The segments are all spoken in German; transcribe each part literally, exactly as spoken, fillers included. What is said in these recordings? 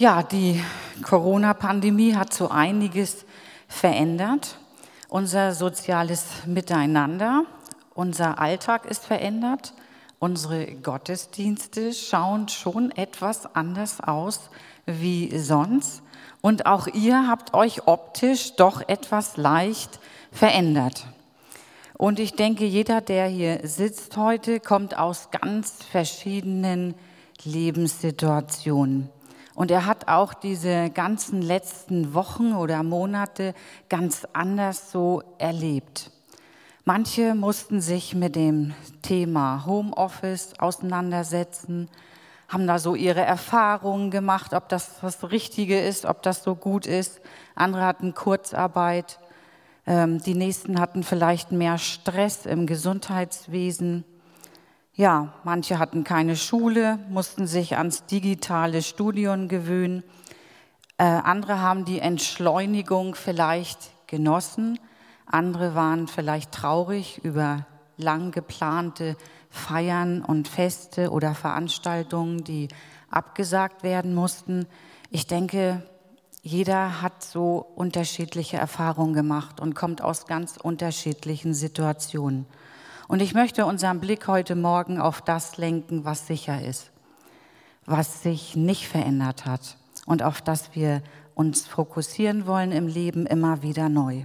Ja, die Corona-Pandemie hat so einiges verändert. Unser soziales Miteinander, unser Alltag ist verändert. Unsere Gottesdienste schauen schon etwas anders aus wie sonst. Und auch ihr habt euch optisch doch etwas leicht verändert. Und ich denke, jeder, der hier sitzt heute, kommt aus ganz verschiedenen Lebenssituationen. Und er hat auch diese ganzen letzten Wochen oder Monate ganz anders so erlebt. Manche mussten sich mit dem Thema Homeoffice auseinandersetzen, haben da so ihre Erfahrungen gemacht, ob das das Richtige ist, ob das so gut ist. Andere hatten Kurzarbeit. Die nächsten hatten vielleicht mehr Stress im Gesundheitswesen. Ja, manche hatten keine Schule, mussten sich ans digitale Studium gewöhnen. Äh, andere haben die Entschleunigung vielleicht genossen. Andere waren vielleicht traurig über lang geplante Feiern und Feste oder Veranstaltungen, die abgesagt werden mussten. Ich denke, jeder hat so unterschiedliche Erfahrungen gemacht und kommt aus ganz unterschiedlichen Situationen. Und ich möchte unseren Blick heute Morgen auf das lenken, was sicher ist, was sich nicht verändert hat und auf das wir uns fokussieren wollen im Leben immer wieder neu.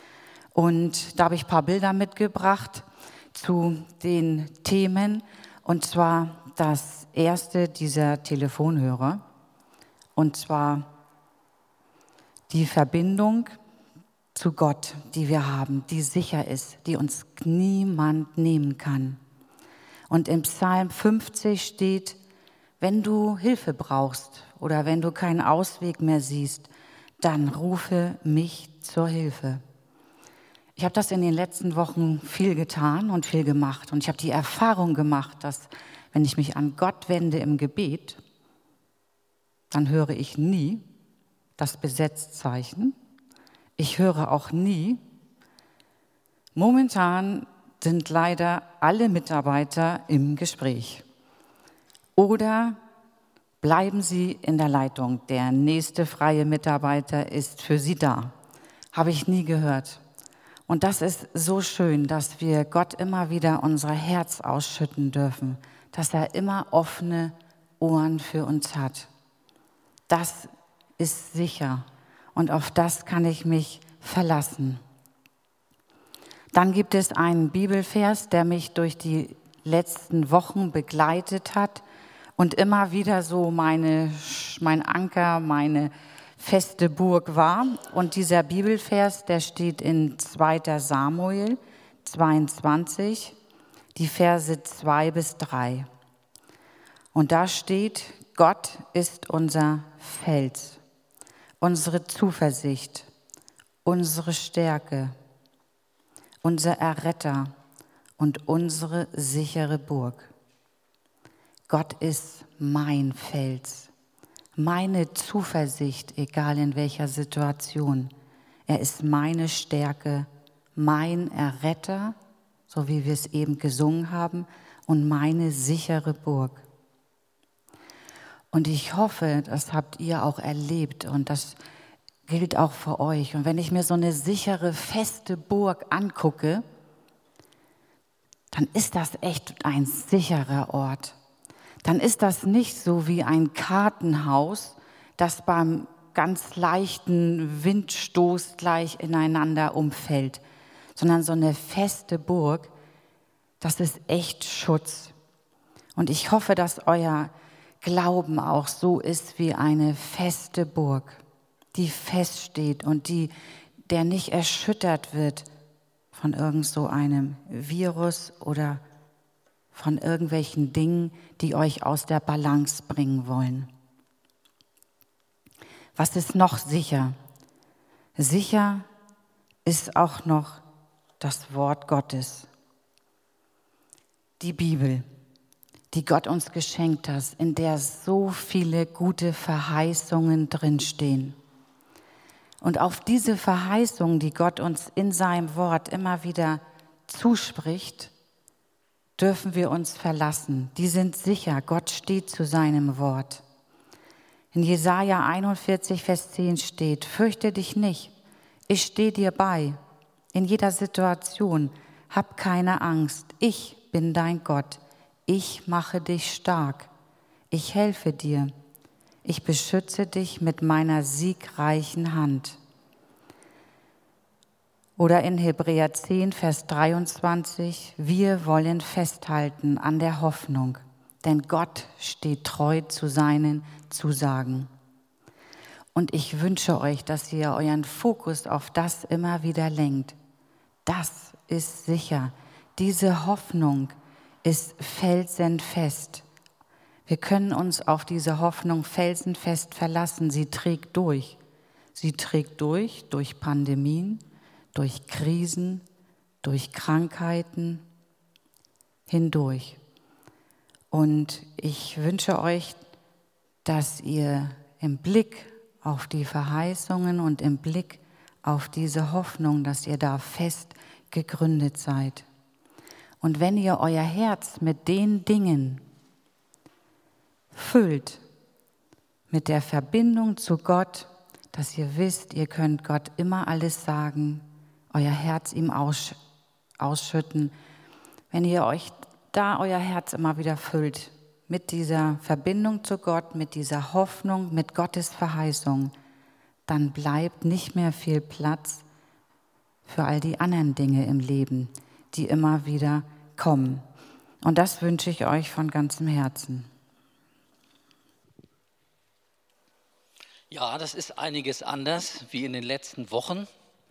Und da habe ich ein paar Bilder mitgebracht zu den Themen, und zwar das erste dieser Telefonhörer, und zwar die Verbindung zu Gott, die wir haben, die sicher ist, die uns niemand nehmen kann. Und im Psalm fünfzig steht, wenn du Hilfe brauchst oder wenn du keinen Ausweg mehr siehst, dann rufe mich zur Hilfe. Ich habe das in den letzten Wochen viel getan und viel gemacht. Und ich habe die Erfahrung gemacht, dass wenn ich mich an Gott wende im Gebet, dann höre ich nie das Besetzzeichen. Ich höre auch nie. Momentan sind leider alle Mitarbeiter im Gespräch. Oder bleiben Sie in der Leitung. Der nächste freie Mitarbeiter ist für Sie da. Habe ich nie gehört. Und das ist so schön, dass wir Gott immer wieder unser Herz ausschütten dürfen, dass er immer offene Ohren für uns hat. Das ist sicher. Und auf das kann ich mich verlassen. Dann gibt es einen Bibelvers, der mich durch die letzten Wochen begleitet hat und immer wieder so meine, mein Anker, meine feste Burg war. Und dieser Bibelvers, der steht in zweiter Samuel zweiundzwanzig, die Verse zwei bis drei. Und da steht, Gott ist unser Fels, unsere Zuversicht, unsere Stärke, unser Erretter und unsere sichere Burg. Gott ist mein Fels, meine Zuversicht, egal in welcher Situation. Er ist meine Stärke, mein Erretter, so wie wir es eben gesungen haben, und meine sichere Burg. Und ich hoffe, das habt ihr auch erlebt und das gilt auch für euch. Und wenn ich mir so eine sichere, feste Burg angucke, dann ist das echt ein sicherer Ort. Dann ist das nicht so wie ein Kartenhaus, das beim ganz leichten Windstoß gleich ineinander umfällt, sondern so eine feste Burg, das ist echt Schutz. Und ich hoffe, dass euer Glauben auch so ist wie eine feste Burg, die feststeht und die, der nicht erschüttert wird von irgend so einem Virus oder von irgendwelchen Dingen, die euch aus der Balance bringen wollen. Was ist noch sicher? Sicher ist auch noch das Wort Gottes, die Bibel, die Gott uns geschenkt hat, in der so viele gute Verheißungen drinstehen. Und auf diese Verheißungen, die Gott uns in seinem Wort immer wieder zuspricht, dürfen wir uns verlassen. Die sind sicher, Gott steht zu seinem Wort. In Jesaja einundvierzig, Vers zehn steht: Fürchte dich nicht, ich stehe dir bei. In jeder Situation, hab keine Angst, ich bin dein Gott. Ich mache dich stark. Ich helfe dir. Ich beschütze dich mit meiner siegreichen Hand. Oder in Hebräer zehn, Vers dreiundzwanzig: Wir wollen festhalten an der Hoffnung, denn Gott steht treu zu seinen Zusagen. Und ich wünsche euch, dass ihr euren Fokus auf das immer wieder lenkt. Das ist sicher. Diese Hoffnung ist felsenfest. Wir können uns auf diese Hoffnung felsenfest verlassen. Sie trägt durch. Sie trägt durch, durch Pandemien, durch Krisen, durch Krankheiten hindurch. Und ich wünsche euch, dass ihr im Blick auf die Verheißungen und im Blick auf diese Hoffnung, dass ihr da fest gegründet seid. Und wenn ihr euer Herz mit den Dingen füllt, mit der Verbindung zu Gott, dass ihr wisst, ihr könnt Gott immer alles sagen, euer Herz ihm aussch- ausschütten, wenn ihr euch da euer Herz immer wieder füllt, mit dieser Verbindung zu Gott, mit dieser Hoffnung, mit Gottes Verheißung, dann bleibt nicht mehr viel Platz für all die anderen Dinge im Leben, die immer wieder kommen. Und das wünsche ich euch von ganzem Herzen. Ja, das ist einiges anders wie in den letzten Wochen.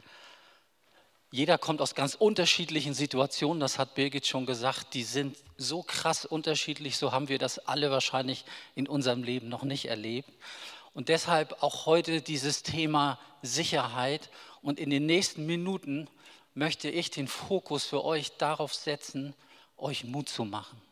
Jeder kommt aus ganz unterschiedlichen Situationen, das hat Birgit schon gesagt, die sind so krass unterschiedlich, so haben wir das alle wahrscheinlich in unserem Leben noch nicht erlebt. Und deshalb auch heute dieses Thema Sicherheit. Und in den nächsten Minuten möchte ich den Fokus für euch darauf setzen, euch Mut zu machen.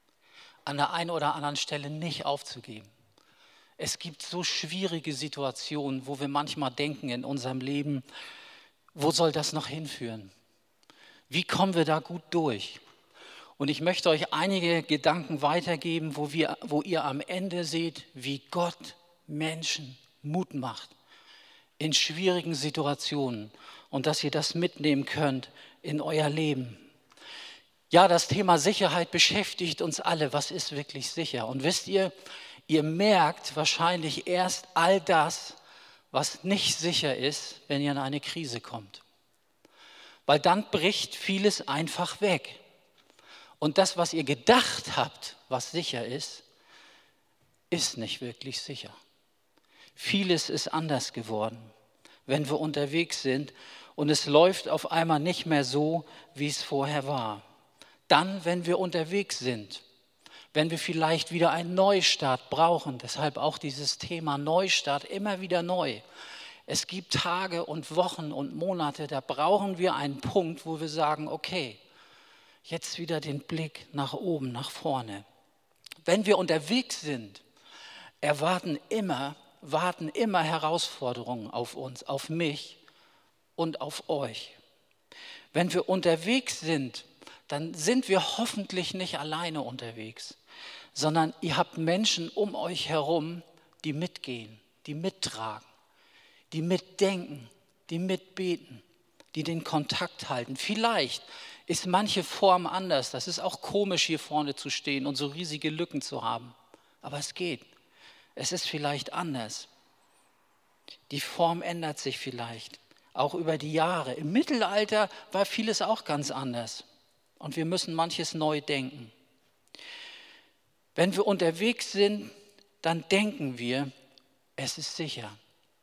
An der einen oder anderen Stelle nicht aufzugeben. Es gibt so schwierige Situationen, wo wir manchmal denken in unserem Leben, wo soll das noch hinführen? Wie kommen wir da gut durch? Und ich möchte euch einige Gedanken weitergeben, wo, wir, wo ihr am Ende seht, wie Gott Menschen Mut macht in schwierigen Situationen und dass ihr das mitnehmen könnt in euer Leben. Ja, das Thema Sicherheit beschäftigt uns alle. Was ist wirklich sicher? Und wisst ihr, ihr merkt wahrscheinlich erst all das, was nicht sicher ist, wenn ihr in eine Krise kommt. Weil dann bricht vieles einfach weg. Und das, was ihr gedacht habt, was sicher ist, ist nicht wirklich sicher. Vieles ist anders geworden, wenn wir unterwegs sind und es läuft auf einmal nicht mehr so, wie es vorher war. Dann, wenn wir unterwegs sind, wenn wir vielleicht wieder einen Neustart brauchen, deshalb auch dieses Thema Neustart immer wieder neu. Es gibt Tage und Wochen und Monate, da brauchen wir einen Punkt, wo wir sagen, okay, jetzt wieder den Blick nach oben, nach vorne. Wenn wir unterwegs sind, erwarten immer, warten immer Herausforderungen auf uns, auf mich und auf euch. Wenn wir unterwegs sind, dann sind wir hoffentlich nicht alleine unterwegs, sondern ihr habt Menschen um euch herum, die mitgehen, die mittragen, die mitdenken, die mitbeten, die den Kontakt halten. Vielleicht ist manche Form anders. Das ist auch komisch, hier vorne zu stehen und so riesige Lücken zu haben. Aber es geht. Es ist vielleicht anders. Die Form ändert sich vielleicht, auch über die Jahre. Im Mittelalter war vieles auch ganz anders. Und wir müssen manches neu denken. Wenn wir unterwegs sind, dann denken wir, es ist sicher.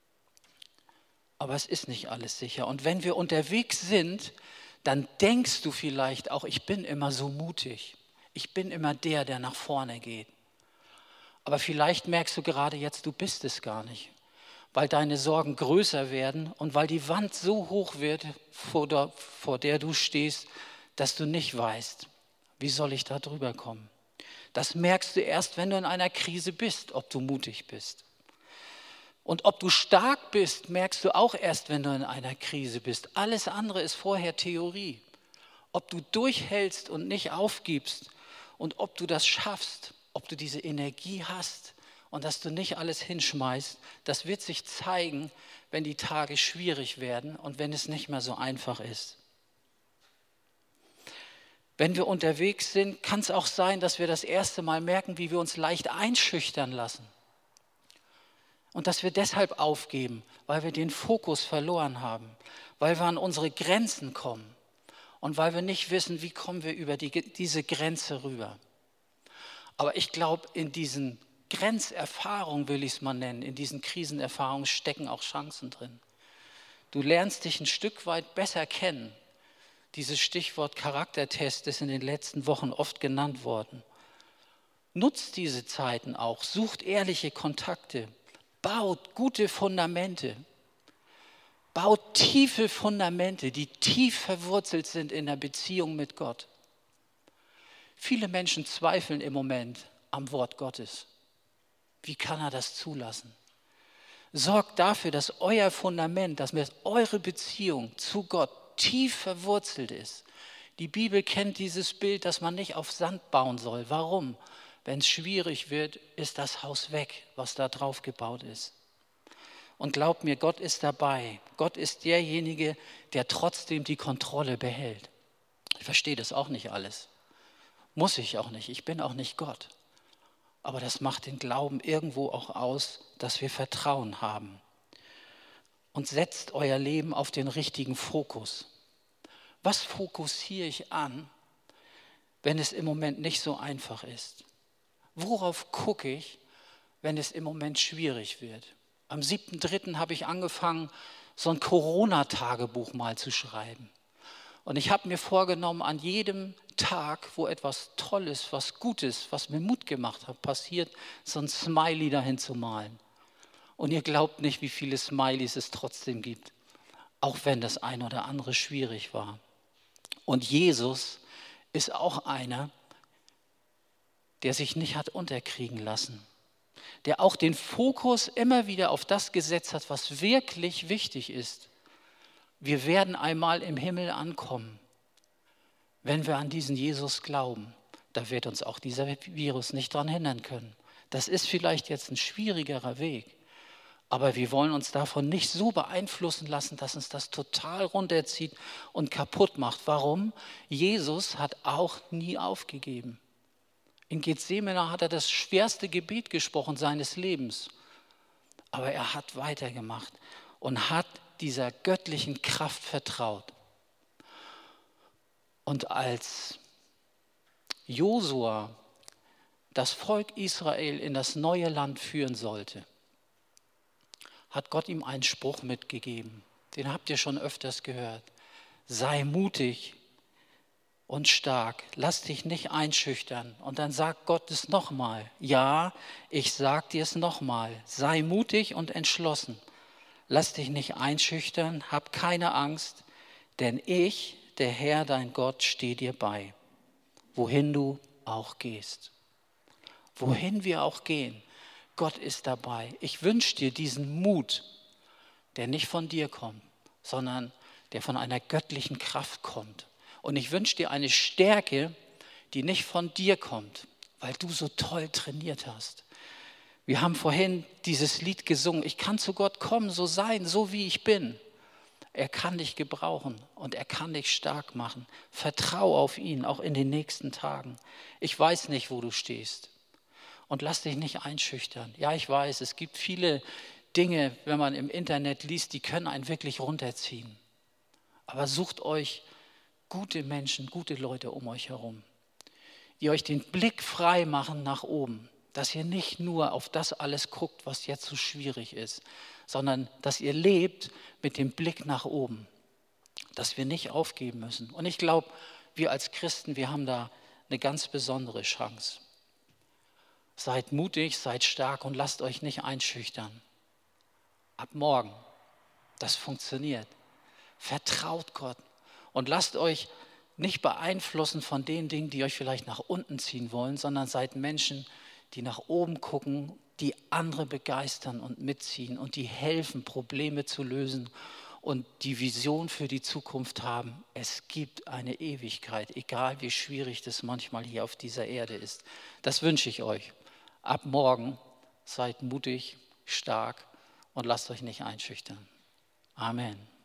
Aber es ist nicht alles sicher. Und wenn wir unterwegs sind, dann denkst du vielleicht auch, ich bin immer so mutig. Ich bin immer der, der nach vorne geht. Aber vielleicht merkst du gerade jetzt, du bist es gar nicht. Weil deine Sorgen größer werden und weil die Wand so hoch wird, vor der, vor der du stehst, dass du nicht weißt, wie soll ich da drüber kommen. Das merkst du erst, wenn du in einer Krise bist, ob du mutig bist. Und ob du stark bist, merkst du auch erst, wenn du in einer Krise bist. Alles andere ist vorher Theorie. Ob du durchhältst und nicht aufgibst und ob du das schaffst, ob du diese Energie hast und dass du nicht alles hinschmeißt, das wird sich zeigen, wenn die Tage schwierig werden und wenn es nicht mehr so einfach ist. Wenn wir unterwegs sind, kann es auch sein, dass wir das erste Mal merken, wie wir uns leicht einschüchtern lassen. Und dass wir deshalb aufgeben, weil wir den Fokus verloren haben, weil wir an unsere Grenzen kommen und weil wir nicht wissen, wie kommen wir über die, diese Grenze rüber. Aber ich glaube, in diesen Grenzerfahrungen, will ich es mal nennen, in diesen Krisenerfahrungen stecken auch Chancen drin. Du lernst dich ein Stück weit besser kennen. Dieses Stichwort Charaktertest ist in den letzten Wochen oft genannt worden. Nutzt diese Zeiten auch, sucht ehrliche Kontakte, baut gute Fundamente, baut tiefe Fundamente, die tief verwurzelt sind in der Beziehung mit Gott. Viele Menschen zweifeln im Moment am Wort Gottes. Wie kann er das zulassen? Sorgt dafür, dass euer Fundament, dass eure Beziehung zu Gott tief verwurzelt ist. Die Bibel kennt dieses Bild, dass man nicht auf Sand bauen soll. Warum? Wenn es schwierig wird, ist das Haus weg, was da drauf gebaut ist. Und glaubt mir, Gott ist dabei. Gott ist derjenige, der trotzdem die Kontrolle behält. Ich verstehe das auch nicht alles. Muss ich auch nicht. Ich bin auch nicht Gott. Aber das macht den Glauben irgendwo auch aus, dass wir Vertrauen haben. Und setzt euer Leben auf den richtigen Fokus. Was fokussiere ich an, wenn es im Moment nicht so einfach ist? Worauf gucke ich, wenn es im Moment schwierig wird? Am siebten dritten habe ich angefangen, so ein Corona-Tagebuch mal zu schreiben. Und ich habe mir vorgenommen, an jedem Tag, wo etwas Tolles, was Gutes, was mir Mut gemacht hat, passiert, so ein Smiley dahin zu malen. Und ihr glaubt nicht, wie viele Smileys es trotzdem gibt, auch wenn das ein oder andere schwierig war. Und Jesus ist auch einer, der sich nicht hat unterkriegen lassen, der auch den Fokus immer wieder auf das gesetzt hat, was wirklich wichtig ist. Wir werden einmal im Himmel ankommen, wenn wir an diesen Jesus glauben. Da wird uns auch dieser Virus nicht daran hindern können. Das ist vielleicht jetzt ein schwierigerer Weg, aber wir wollen uns davon nicht so beeinflussen lassen, dass uns das total runterzieht und kaputt macht. Warum? Jesus hat auch nie aufgegeben. In Gethsemane hat er das schwerste Gebet gesprochen seines Lebens. Aber er hat weitergemacht und hat dieser göttlichen Kraft vertraut. Und als Josua das Volk Israel in das neue Land führen sollte, hat Gott ihm einen Spruch mitgegeben. Den habt ihr schon öfters gehört. Sei mutig und stark, lass dich nicht einschüchtern. Und dann sagt Gott es nochmal. Ja, ich sag dir es nochmal. Sei mutig und entschlossen. Lass dich nicht einschüchtern, hab keine Angst, denn ich, der Herr, dein Gott, stehe dir bei, wohin du auch gehst. Wohin wir auch gehen, Gott ist dabei. Ich wünsche dir diesen Mut, der nicht von dir kommt, sondern der von einer göttlichen Kraft kommt. Und ich wünsche dir eine Stärke, die nicht von dir kommt, weil du so toll trainiert hast. Wir haben vorhin dieses Lied gesungen, ich kann zu Gott kommen, so sein, so wie ich bin. Er kann dich gebrauchen und er kann dich stark machen. Vertrau auf ihn, auch in den nächsten Tagen. Ich weiß nicht, wo du stehst. Und lass dich nicht einschüchtern. Ja, ich weiß, es gibt viele Dinge, wenn man im Internet liest, die können einen wirklich runterziehen. Aber sucht euch gute Menschen, gute Leute um euch herum, die euch den Blick frei machen nach oben. Dass ihr nicht nur auf das alles guckt, was jetzt so schwierig ist, sondern dass ihr lebt mit dem Blick nach oben. Dass wir nicht aufgeben müssen. Und ich glaube, wir als Christen, wir haben da eine ganz besondere Chance. Seid mutig, seid stark und lasst euch nicht einschüchtern. Ab morgen, das funktioniert. Vertraut Gott und lasst euch nicht beeinflussen von den Dingen, die euch vielleicht nach unten ziehen wollen, sondern seid Menschen, die nach oben gucken, die andere begeistern und mitziehen und die helfen, Probleme zu lösen und die Vision für die Zukunft haben. Es gibt eine Ewigkeit, egal wie schwierig das manchmal hier auf dieser Erde ist. Das wünsche ich euch. Ab morgen seid mutig, stark und lasst euch nicht einschüchtern. Amen.